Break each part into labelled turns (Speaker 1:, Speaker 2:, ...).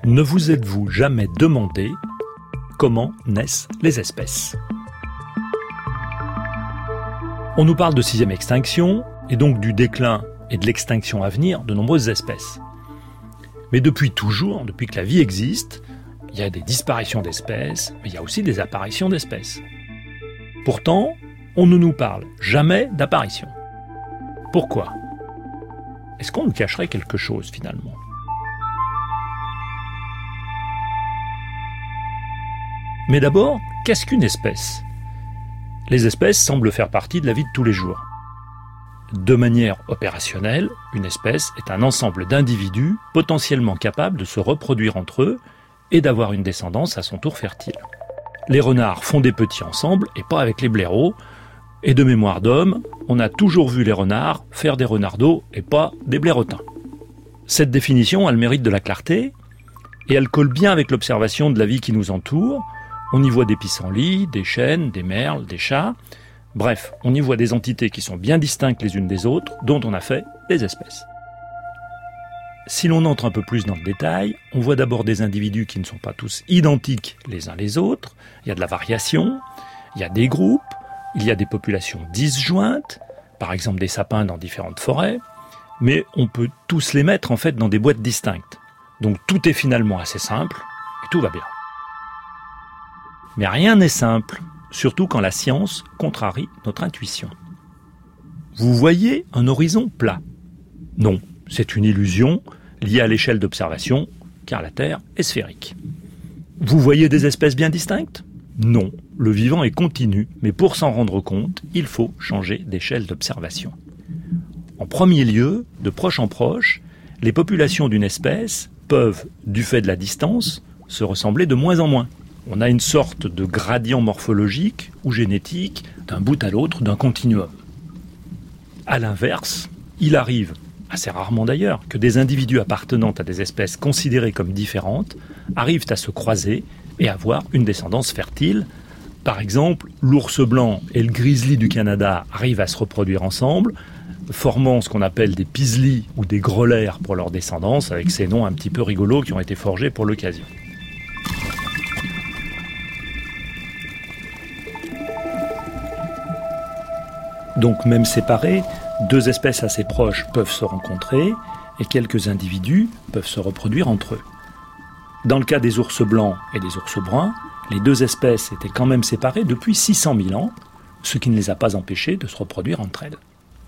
Speaker 1: Ne vous êtes-vous jamais demandé comment naissent les espèces ? On nous parle de sixième extinction, et donc du déclin et de l'extinction à venir de nombreuses espèces. Mais depuis toujours, depuis que la vie existe, il y a des disparitions d'espèces, mais il y a aussi des apparitions d'espèces. Pourtant, on ne nous parle jamais d'apparition. Pourquoi ? Est-ce qu'on nous cacherait quelque chose finalement ? Mais d'abord, qu'est-ce qu'une espèce ? Les espèces semblent faire partie de la vie de tous les jours. De manière opérationnelle, une espèce est un ensemble d'individus potentiellement capables de se reproduire entre eux et d'avoir une descendance à son tour fertile. Les renards font des petits ensemble et pas avec les blaireaux. Et de mémoire d'homme, on a toujours vu les renards faire des renardeaux et pas des blairotins. Cette définition a le mérite de la clarté et elle colle bien avec l'observation de la vie qui nous entoure. On y voit des pissenlits, des chênes, des merles, des chats. Bref, on y voit des entités qui sont bien distinctes les unes des autres, dont on a fait des espèces. Si l'on entre un peu plus dans le détail, on voit d'abord des individus qui ne sont pas tous identiques les uns les autres. Il y a de la variation, il y a des groupes, il y a des populations disjointes, par exemple des sapins dans différentes forêts, mais on peut tous les mettre en fait dans des boîtes distinctes. Donc tout est finalement assez simple et tout va bien. Mais rien n'est simple, surtout quand la science contrarie notre intuition. Vous voyez un horizon plat ? Non, c'est une illusion liée à l'échelle d'observation, car la Terre est sphérique. Vous voyez des espèces bien distinctes ? Non, le vivant est continu, mais pour s'en rendre compte, il faut changer d'échelle d'observation. En premier lieu, de proche en proche, les populations d'une espèce peuvent, du fait de la distance, se ressembler de moins en moins. On a une sorte de gradient morphologique ou génétique d'un bout à l'autre d'un continuum. À l'inverse, il arrive, assez rarement d'ailleurs, que des individus appartenant à des espèces considérées comme différentes arrivent à se croiser et avoir une descendance fertile. Par exemple, l'ours blanc et le grizzly du Canada arrivent à se reproduire ensemble, formant ce qu'on appelle des pislis ou des grelets pour leur descendance, avec ces noms un petit peu rigolos qui ont été forgés pour l'occasion. Donc même séparés, deux espèces assez proches peuvent se rencontrer et quelques individus peuvent se reproduire entre eux. Dans le cas des ours blancs et des ours bruns, les deux espèces étaient quand même séparées depuis 600 000 ans, ce qui ne les a pas empêchées de se reproduire entre elles.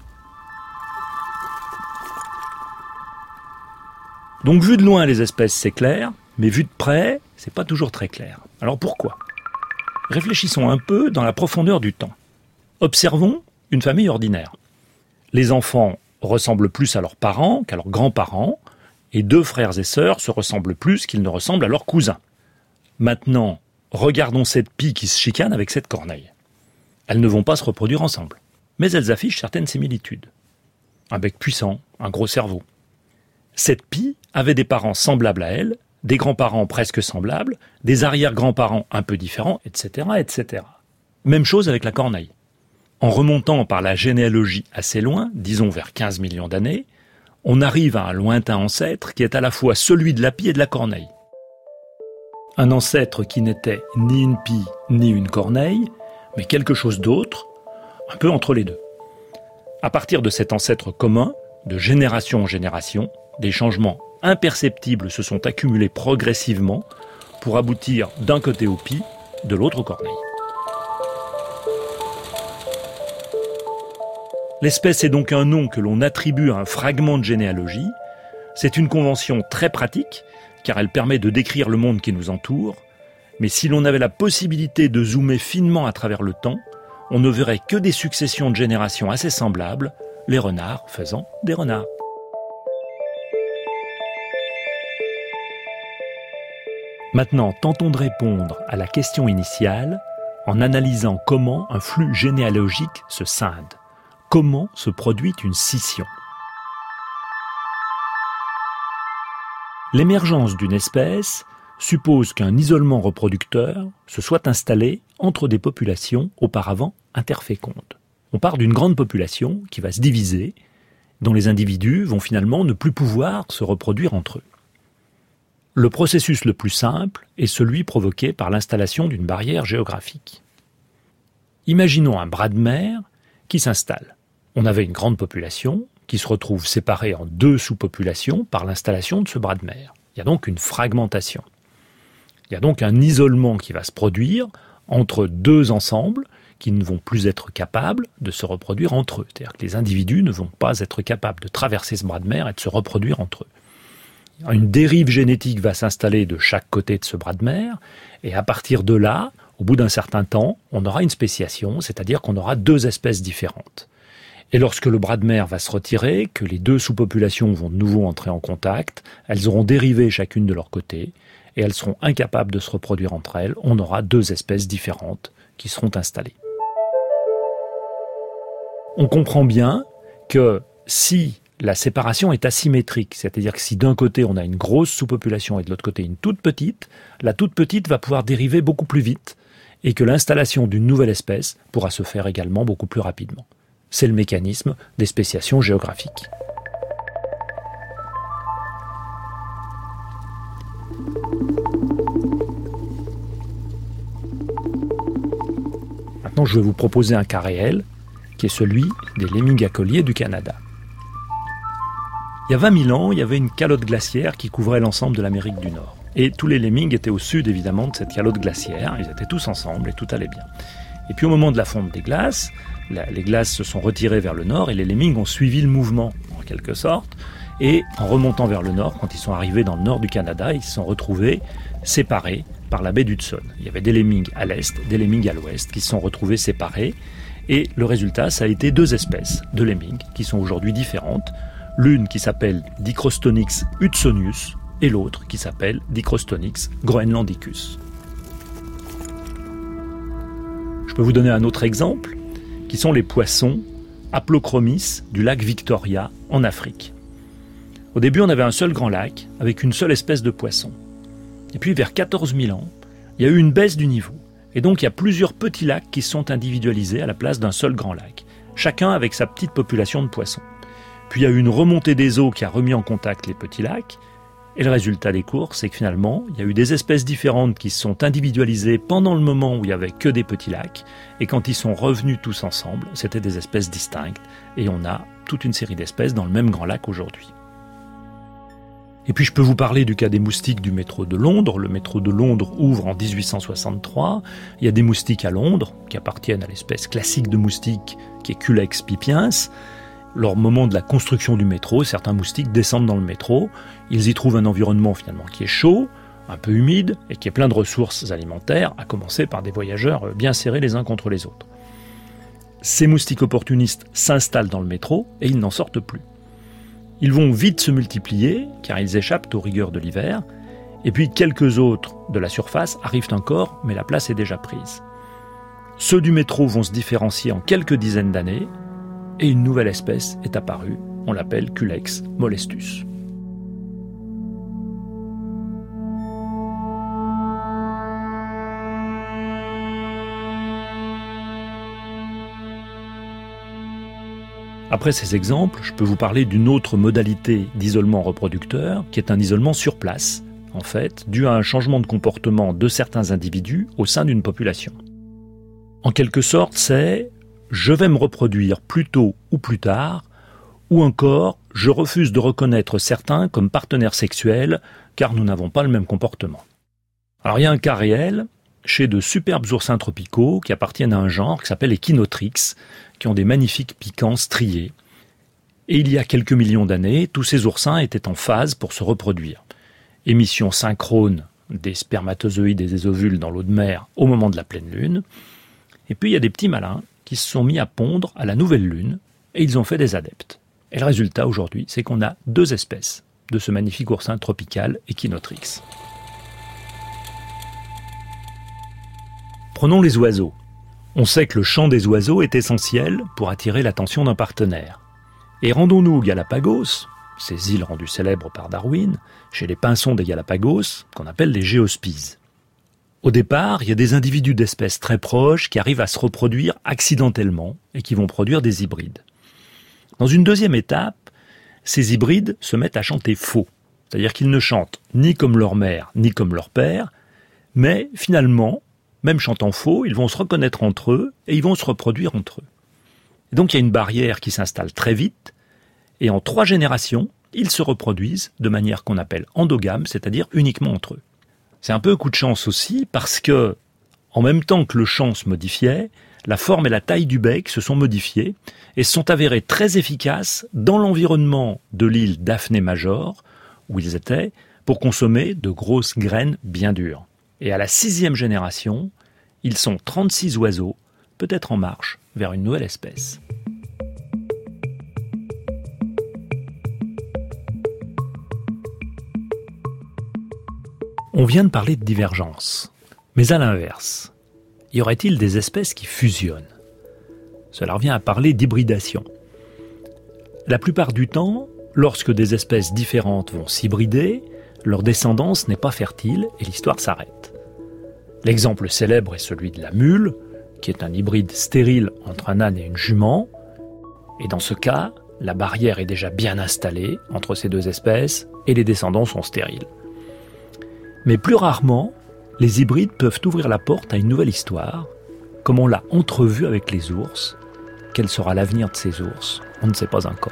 Speaker 1: Donc vu de loin, les espèces, c'est clair, mais vu de près, c'est pas toujours très clair. Alors pourquoi ? Réfléchissons un peu dans la profondeur du temps. Observons une famille ordinaire. Les enfants ressemblent plus à leurs parents qu'à leurs grands-parents, et deux frères et sœurs se ressemblent plus qu'ils ne ressemblent à leurs cousins. Maintenant, regardons cette pie qui se chicane avec cette corneille. Elles ne vont pas se reproduire ensemble, mais elles affichent certaines similitudes. Un bec puissant, un gros cerveau. Cette pie avait des parents semblables à elle, des grands-parents presque semblables, des arrière-grands-parents un peu différents, etc., etc. Même chose avec la corneille. En remontant par la généalogie assez loin, disons vers 15 millions d'années, on arrive à un lointain ancêtre qui est à la fois celui de la pie et de la corneille. Un ancêtre qui n'était ni une pie ni une corneille, mais quelque chose d'autre, un peu entre les deux. À partir de cet ancêtre commun, de génération en génération, des changements imperceptibles se sont accumulés progressivement pour aboutir d'un côté aux pies, de l'autre aux corneilles. L'espèce est donc un nom que l'on attribue à un fragment de généalogie. C'est une convention très pratique, car elle permet de décrire le monde qui nous entoure. Mais si l'on avait la possibilité de zoomer finement à travers le temps, on ne verrait que des successions de générations assez semblables, les renards faisant des renards. Maintenant, tentons de répondre à la question initiale en analysant comment un flux généalogique se scinde. Comment se produit une scission ? L'émergence d'une espèce suppose qu'un isolement reproducteur se soit installé entre des populations auparavant interfécondes. On part d'une grande population qui va se diviser, dont les individus vont finalement ne plus pouvoir se reproduire entre eux. Le processus le plus simple est celui provoqué par l'installation d'une barrière géographique. Imaginons un bras de mer qui s'installe. On avait une grande population qui se retrouve séparée en deux sous-populations par l'installation de ce bras de mer. Il y a donc une fragmentation. Il y a donc un isolement qui va se produire entre deux ensembles qui ne vont plus être capables de se reproduire entre eux. C'est-à-dire que les individus ne vont pas être capables de traverser ce bras de mer et de se reproduire entre eux. Une dérive génétique va s'installer de chaque côté de ce bras de mer, et à partir de là, au bout d'un certain temps, on aura une spéciation, c'est-à-dire qu'on aura deux espèces différentes. Et lorsque le bras de mer va se retirer, que les deux sous-populations vont de nouveau entrer en contact, elles auront dérivé chacune de leur côté, et elles seront incapables de se reproduire entre elles, on aura deux espèces différentes qui seront installées. On comprend bien que si la séparation est asymétrique, c'est-à-dire que si d'un côté on a une grosse sous-population et de l'autre côté une toute petite, la toute petite va pouvoir dériver beaucoup plus vite et que l'installation d'une nouvelle espèce pourra se faire également beaucoup plus rapidement. C'est le mécanisme des spéciations géographiques. Maintenant, je vais vous proposer un cas réel qui est celui des lemmings-acolyés du Canada. Il y a 20 000 ans, il y avait une calotte glaciaire qui couvrait l'ensemble de l'Amérique du Nord. Et tous les lemmings étaient au sud, évidemment, de cette calotte glaciaire. Ils étaient tous ensemble et tout allait bien. Et puis au moment de la fonte des glaces, les glaces se sont retirées vers le nord et les lemmings ont suivi le mouvement, en quelque sorte. Et en remontant vers le nord, quand ils sont arrivés dans le nord du Canada, ils se sont retrouvés séparés par la baie d'Hudson. Il y avait des lemmings à l'est, des lemmings à l'ouest, qui se sont retrouvés séparés. Et le résultat, ça a été deux espèces de lemmings qui sont aujourd'hui différentes. L'une qui s'appelle Dicrostonyx hudsonius et l'autre qui s'appelle Dicrostonyx groenlandicus. Je peux vous donner un autre exemple, qui sont les poissons Aplochromis du lac Victoria en Afrique. Au début, on avait un seul grand lac avec une seule espèce de poisson. Et puis, vers 14 000 ans, il y a eu une baisse du niveau. Et donc, il y a plusieurs petits lacs qui se sont individualisés à la place d'un seul grand lac, chacun avec sa petite population de poissons. Puis il y a eu une remontée des eaux qui a remis en contact les petits lacs. Et le résultat des cours, c'est que finalement, il y a eu des espèces différentes qui se sont individualisées pendant le moment où il n'y avait que des petits lacs. Et quand ils sont revenus tous ensemble, c'était des espèces distinctes. Et on a toute une série d'espèces dans le même grand lac aujourd'hui. Et puis je peux vous parler du cas des moustiques du métro de Londres. Le métro de Londres ouvre en 1863. Il y a des moustiques à Londres qui appartiennent à l'espèce classique de moustique qui est Culex pipiens. Lors moment de la construction du métro, certains moustiques descendent dans le métro. Ils y trouvent un environnement finalement qui est chaud, un peu humide et qui est plein de ressources alimentaires, à commencer par des voyageurs bien serrés les uns contre les autres. Ces moustiques opportunistes s'installent dans le métro et ils n'en sortent plus. Ils vont vite se multiplier car ils échappent aux rigueurs de l'hiver. Et puis quelques autres de la surface arrivent encore, mais la place est déjà prise. Ceux du métro vont se différencier en quelques dizaines d'années. Et une nouvelle espèce est apparue, on l'appelle Culex molestus. Après ces exemples, je peux vous parler d'une autre modalité d'isolement reproducteur, qui est un isolement sur place, en fait, dû à un changement de comportement de certains individus au sein d'une population. En quelque sorte, c'est je vais me reproduire plus tôt ou plus tard, ou encore je refuse de reconnaître certains comme partenaires sexuels car nous n'avons pas le même comportement. Alors il y a un cas réel chez de superbes oursins tropicaux qui appartiennent à un genre qui s'appelle les Chinotrix, qui ont des magnifiques piquants striés. Et il y a quelques millions d'années, tous ces oursins étaient en phase pour se reproduire. Émission synchrone des spermatozoïdes et des ovules dans l'eau de mer au moment de la pleine lune. Et puis il y a des petits malins qui se sont mis à pondre à la nouvelle lune, et ils ont fait des adeptes. Et le résultat aujourd'hui, c'est qu'on a deux espèces de ce magnifique oursin tropical Echinotrix. Prenons les oiseaux. On sait que le chant des oiseaux est essentiel pour attirer l'attention d'un partenaire. Et rendons-nous aux Galapagos, ces îles rendues célèbres par Darwin, chez les pinsons des Galapagos, qu'on appelle les géospies. Au départ, il y a des individus d'espèces très proches qui arrivent à se reproduire accidentellement et qui vont produire des hybrides. Dans une deuxième étape, ces hybrides se mettent à chanter faux. C'est-à-dire qu'ils ne chantent ni comme leur mère, ni comme leur père, mais finalement, même chantant faux, ils vont se reconnaître entre eux et ils vont se reproduire entre eux. Et donc il y a une barrière qui s'installe très vite, et en 3 générations, ils se reproduisent de manière qu'on appelle endogame, c'est-à-dire uniquement entre eux. C'est un peu un coup de chance aussi, parce que, en même temps que le chant se modifiait, la forme et la taille du bec se sont modifiées et se sont avérées très efficaces dans l'environnement de l'île Daphné Major, où ils étaient, pour consommer de grosses graines bien dures. Et à la 6e génération, ils sont 36 oiseaux, peut-être en marche vers une nouvelle espèce. On vient de parler de divergence. Mais à l'inverse, y aurait-il des espèces qui fusionnent ? Cela revient à parler d'hybridation. La plupart du temps, lorsque des espèces différentes vont s'hybrider, leur descendance n'est pas fertile et l'histoire s'arrête. L'exemple célèbre est celui de la mule, qui est un hybride stérile entre un âne et une jument. Et dans ce cas, la barrière est déjà bien installée entre ces 2 espèces et les descendants sont stériles. Mais plus rarement, les hybrides peuvent ouvrir la porte à une nouvelle histoire, comme on l'a entrevu avec les ours. Quel sera l'avenir de ces ours ? On ne sait pas encore.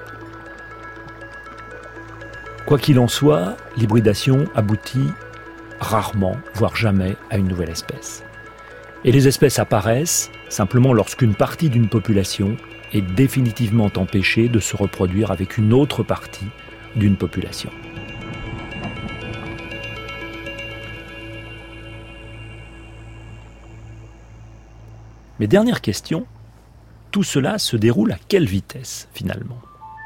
Speaker 1: Quoi qu'il en soit, l'hybridation aboutit rarement, voire jamais, à une nouvelle espèce. Et les espèces apparaissent simplement lorsqu'une partie d'une population est définitivement empêchée de se reproduire avec une autre partie d'une population. Mais dernière question, tout cela se déroule à quelle vitesse finalement ?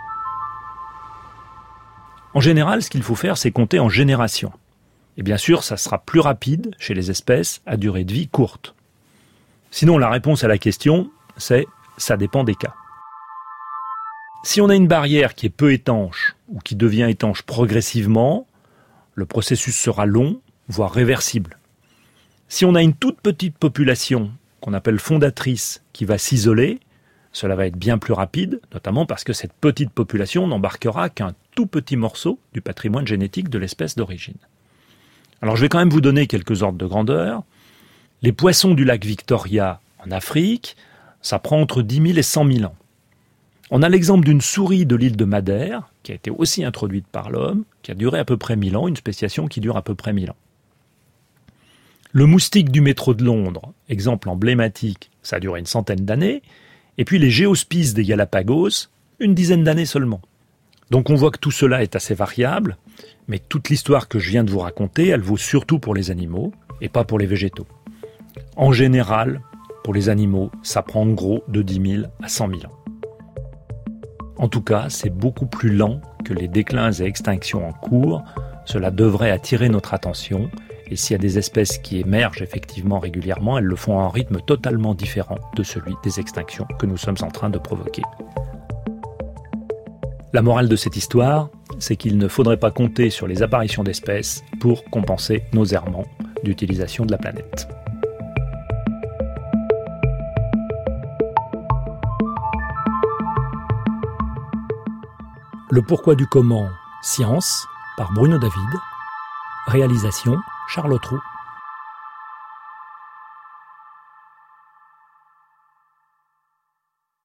Speaker 1: En général, ce qu'il faut faire, c'est compter en générations. Et bien sûr, ça sera plus rapide chez les espèces à durée de vie courte. Sinon, la réponse à la question, c'est « ça dépend des cas ». Si on a une barrière qui est peu étanche ou qui devient étanche progressivement, le processus sera long, voire réversible. Si on a une toute petite population qu'on appelle fondatrice qui va s'isoler, cela va être bien plus rapide, notamment parce que cette petite population n'embarquera qu'un tout petit morceau du patrimoine génétique de l'espèce d'origine. Alors je vais quand même vous donner quelques ordres de grandeur. Les poissons du lac Victoria en Afrique, ça prend entre 10 000 et 100 000 ans. On a l'exemple d'une souris de l'île de Madère, qui a été aussi introduite par l'homme, qui a duré à peu près 1000 ans, une spéciation qui dure à peu près 1000 ans. Le moustique du métro de Londres, exemple emblématique, ça a duré une centaine d'années, et puis les géospices des Galapagos, une dizaine d'années seulement. Donc on voit que tout cela est assez variable, mais toute l'histoire que je viens de vous raconter, elle vaut surtout pour les animaux, et pas pour les végétaux. En général, pour les animaux, ça prend en gros de 10 000 à 100 000 ans. En tout cas, c'est beaucoup plus lent que les déclins et extinctions en cours. Cela devrait attirer notre attention. Et s'il y a des espèces qui émergent effectivement régulièrement, elles le font à un rythme totalement différent de celui des extinctions que nous sommes en train de provoquer. La morale de cette histoire, c'est qu'il ne faudrait pas compter sur les apparitions d'espèces pour compenser nos errements d'utilisation de la planète. Le pourquoi du comment, science, par Bruno David. Réalisation, Charles Autroux.